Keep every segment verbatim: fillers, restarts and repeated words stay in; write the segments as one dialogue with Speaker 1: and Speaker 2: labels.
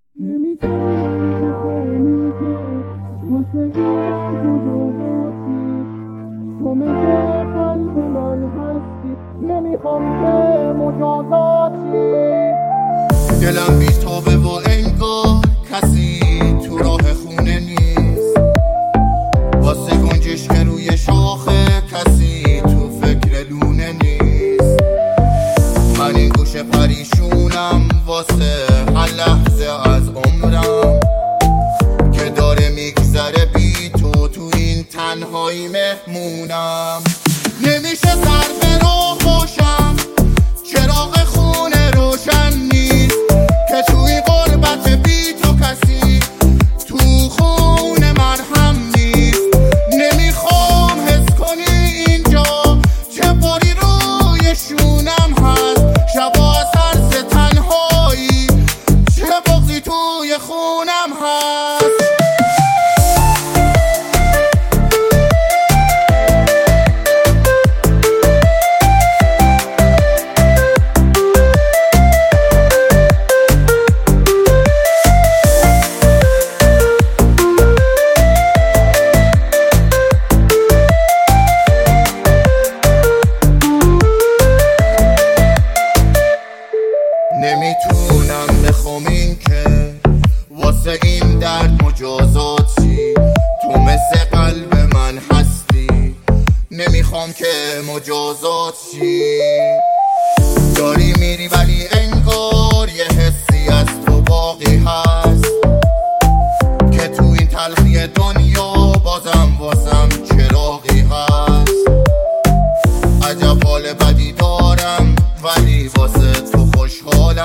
Speaker 1: دلم بی‌تابه و انگار کسی تو راه خونه نیست، واسه گنجش که روی شاخه کسی تو فکر لونه نیست. من این گوشه پریشونم واسه هر لحظه از عمرم که داره میگذره بی تو، تو این تنهایی مهمونم. نمیشه سر به راه باشم، چراغ خونه روشن نیست که توی غربت بی تو کسی تو خونه من هم نیست. نمیخوام حس کنی اینجا چه باری روی شونم هست، شبا سرس تنهایی چه بغضی توی خونم هست. نمیتونم بخوام این که واسه این درد مجازات چی، تو مثل قلب من هستی، نمیخوام که مجازات چی. داری میری ولی انگار یه حسی از تو باقی هست که تو این تلخی دنیا بازم واسم چراغی هست. عجب حال بدی دارم ولی واسه تو خوشحالم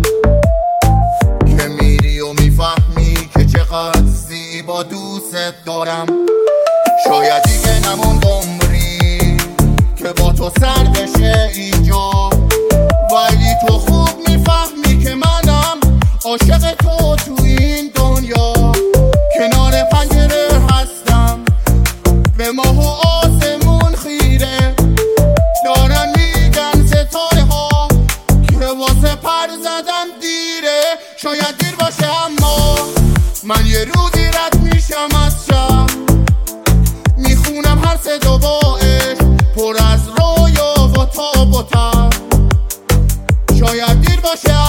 Speaker 1: که میری و میفهمی که چقدر زیبا دوست دارم. شاید دیگه نموند عمری که با تو سر بشه اینجا، ولی تو خوب میفهمی که منم عاشق تو تو این دنیا. کنار پنجره هستم به ماه و آسمون خیره، دارن میگن ستاره ها که واسه پر زدن دیره. شاید دیر باشه اما من یه روزی رد میشم از شب، میخونم هر صدا با عشق پر از رویا و تاب و تب. شاید دیر باشه